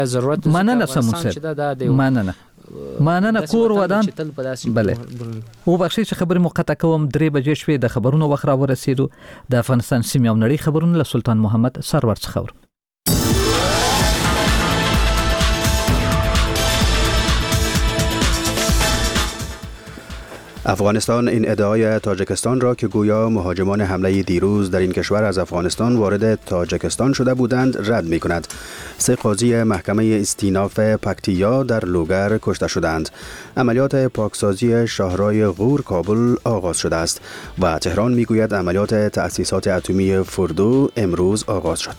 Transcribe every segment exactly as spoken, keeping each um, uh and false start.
ضرورت مننه سموسر مننه مننه کور ودان بله او بخشي چې خبرې مقطع کوم درې بجې شوې د خبرونو وخت را ورسېدو د افغانستان سیمې او نړۍ خبرونه له سلطان محمد سرور څخه اورو. افغانستان این ادعای تاجیکستان را که گویا مهاجمان حمله دیروز در این کشور از افغانستان وارد تاجیکستان شده بودند رد می کند. سه قاضی محکمه استیناف پکتیا در لوگر کشته شدند. عملیات پاکسازی شاهرای غور کابل آغاز شده است و تهران می گوید عملیات تأسیسات اتمی فردو امروز آغاز شد.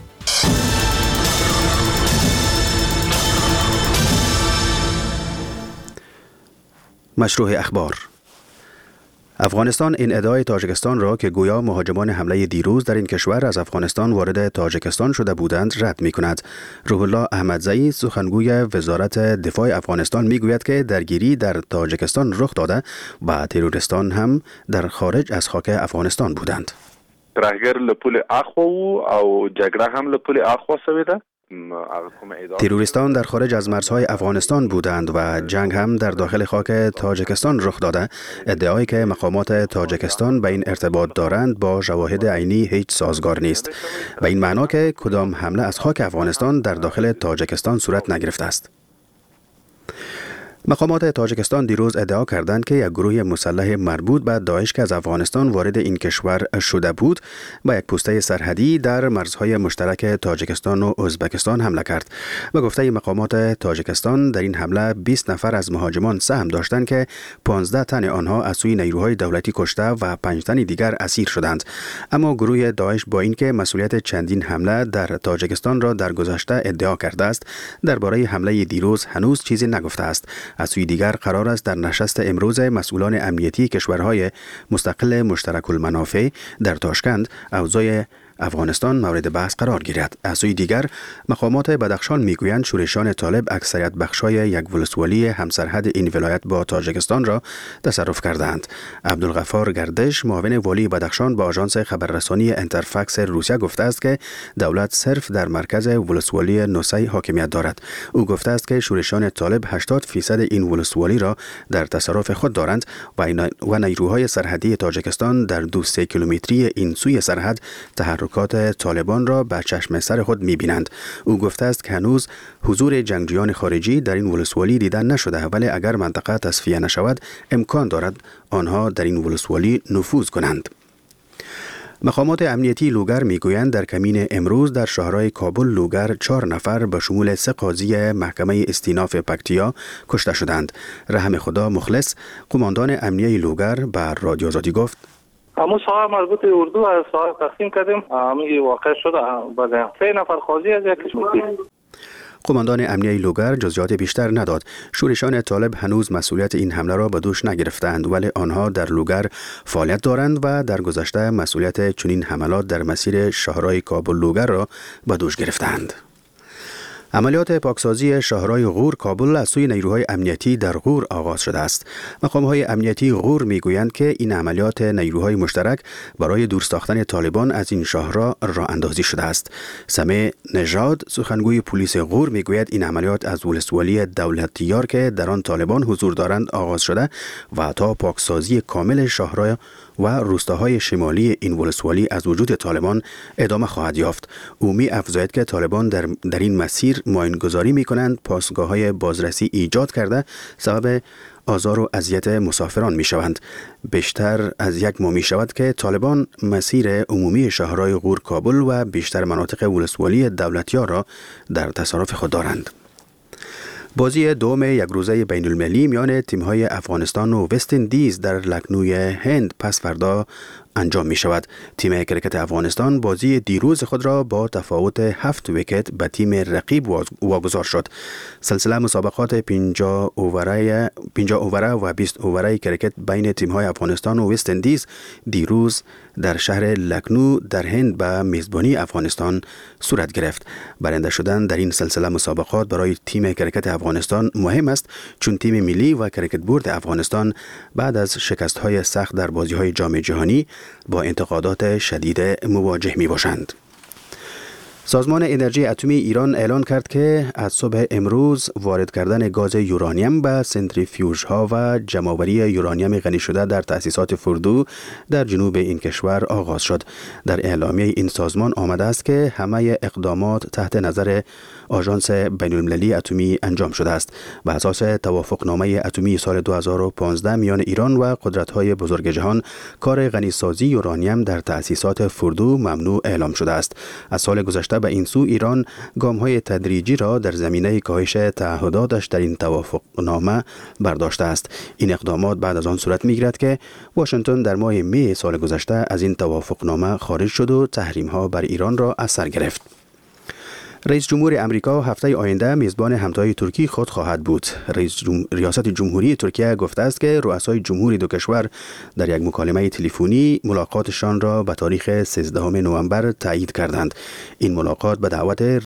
مشروع اخبار. افغانستان این ادعای تاجیکستان را که گویا مهاجمان حمله دیروز در این کشور از افغانستان وارد تاجیکستان شده بودند رد می کند. روح الله احمدزئی سخنگوی وزارت دفاع افغانستان می گوید که درگیری در تاجیکستان رخ داده و تروریستان هم در خارج از خاک افغانستان بودند. ترهګر له پولې اخوا او جګړه هم له پولې اخوا شوې ده. تروریستان در خارج از مرزهای افغانستان بودند و جنگ هم در داخل خاک تاجیکستان رخ داده. ادعایی که مقامات تاجیکستان به این ارتباط دارند با شواهد عینی هیچ سازگار نیست و این معنا که کدام حمله از خاک افغانستان در داخل تاجیکستان صورت نگرفته است. مقامات تاجیکستان دیروز ادعا کردند که یک گروه مسلح مربوط به داعش که از افغانستان وارد این کشور شده بود با یک پوسته سرحدی در مرزهای مشترک تاجیکستان و ازبکستان حمله کرد و گفته مقامات تاجیکستان در این حمله بیست نفر از مهاجمان سهم داشتند که پانزده تن آنها از سوی نیروهای دولتی کشته و پنج تن دیگر اسیر شدند. اما گروه داعش با اینکه مسئولیت چندین حمله در تاجیکستان را در گذشته ادعا کرده است، درباره حمله دیروز هنوز چیزی نگفته است. از سوی دیگر قرار است در نشست امروز مسئولان امنیتی کشورهای مستقل مشترک المنافع در تاشکند اوضاع افغانستان مورد بحث قرار گیرد. از سوی دیگر مقامات بدخشان میگویند شورشان طالب اکثریت بخشای یک ولسوالی همسرحد این ولایت با تاجیکستان را تصرف کردند. عبدالغفار گردش معاون والی بدخشان با آژانس خبررسانی انترفکس روسیه گفته است که دولت صرف در مرکز ولسوالی نوسی حاکمیت دارد. او گفته است که شورشان طالب هشتاد فیصد این ولسوالی را در تصرف خود دارند و نیروهای سرحدی تاجیکستان در دو سه کیلومتری این سوی سرحد تحرکات طالبان را به چشم سر خود می‌بینند. او گفته است که هنوز حضور جنگجویان خارجی در این ولسوالی دیده نشده، ولی اگر منطقه تصفیه نشود امکان دارد آنها در این ولسوالی نفوذ کنند. مقامات امنیتی لوگر میگویند در کمین امروز در شهرهای کابل لوگر چهار نفر به شمول سه قاضی محکمه استیناف پکتیا کشته شدند. رحم خدا مخلص قماندان امنیه لوگر به رادیو آزادی گفت: همون ساعت مربوط اردو از ساعت تقسیم کردیم، همی واقع شده بعد سه نفر قاضی از یک کشمکی. قماندان امنیه لوگر جزئیات بیشتر نداد. شورشان طالب هنوز مسئولیت این حمله را به دوش نگرفتند، ولی آنها در لوگر فعالیت دارند و در گذشته مسئولیت چنین حملات در مسیر شهرهای کابل لوگر را به دوش گرفتند. عملیات پاکسازی شهرهای غور کابل از سوی نیروهای امنیتی در غور آغاز شده است. مقام‌های امنیتی غور میگویند که این عملیات نیروهای مشترک برای دور ساختن طالبان از این شهرها راه اندازی شده است. سمیع نژاد سخنگوی پلیس غور میگوید این عملیات از ولسوالی دولتیار که در آن طالبان حضور دارند آغاز شده و تا پاکسازی کامل شهرها و روستاهای شمالی این ولسوالی از وجود طالبان ادامه خواهد یافت. او می افزاید که طالبان در, در این مسیر معاین‌گذاری می کنند، پاسگاه‌های بازرسی ایجاد کرده سبب آزار و اذیت مسافران می شوند. بیشتر از یک ماه می شود که طالبان مسیر عمومی شهرهای غور کابل و بیشتر مناطق ولسوالی دولتیار را در تصرف خود دارند. بازی دوم یک روزه بین المللی میان تیم‌های افغانستان و وست اندیز در لکنوی هند پس فردا انجام می شود. تیم کرکت افغانستان بازی دیروز خود را با تفاوت هفت ویکت به تیم رقیب واگذار شد. سلسله مسابقات پنجاه اووره پنجاه اووره و بیست اووره کرکت بین تیم‌های افغانستان و وست اندیز دیروز در شهر لکنو در هند به میزبانی افغانستان صورت گرفت. برنده شدن در این سلسله مسابقات برای تیم کرکت افغانستان مهم است، چون تیم ملی و کرکت بورد افغانستان بعد از شکست‌های سخت در بازی‌های جام جهانی با انتقادات شدید مواجه می باشند. سازمان انرژی اتمی ایران اعلان کرد که از صبح امروز وارد کردن گاز یورانیم به سنتریفیوژها و جمع‌آوری یورانیم غنی شده در تأسیسات فردو در جنوب این کشور آغاز شد. در اعلامیه این سازمان آمده است که همه اقدامات تحت نظر آژانس بین‌المللی اتمی انجام شده است. بر اساس توافقنامه اتمی سال دو هزار و پانزده میان ایران و قدرت‌های بزرگ جهان، کار غنیسازی یورانیم در تأسیسات فردو ممنوع اعلام شده است. از سال گذشته به این سو ایران گام‌های تدریجی را در زمینه کاهش تعهداتش در این توافقنامه برداشته است. این اقدامات بعد از آن صورت می‌گیرد که واشنگتن در ماه می سال گذشته از این توافقنامه خارج شد و تحریم‌ها بر ایران را از سر گرفت. رئیس جمهور امریکا هفته آینده میزبان همتای ترکی خود خواهد بود. رئیس جم... ریاست جمهوری ترکیه گفته است که رؤسای جمهوری دو کشور در یک مکالمه تلفنی ملاقاتشان را به تاریخ سیزدهم نوامبر تایید کردند. این ملاقات به دعوت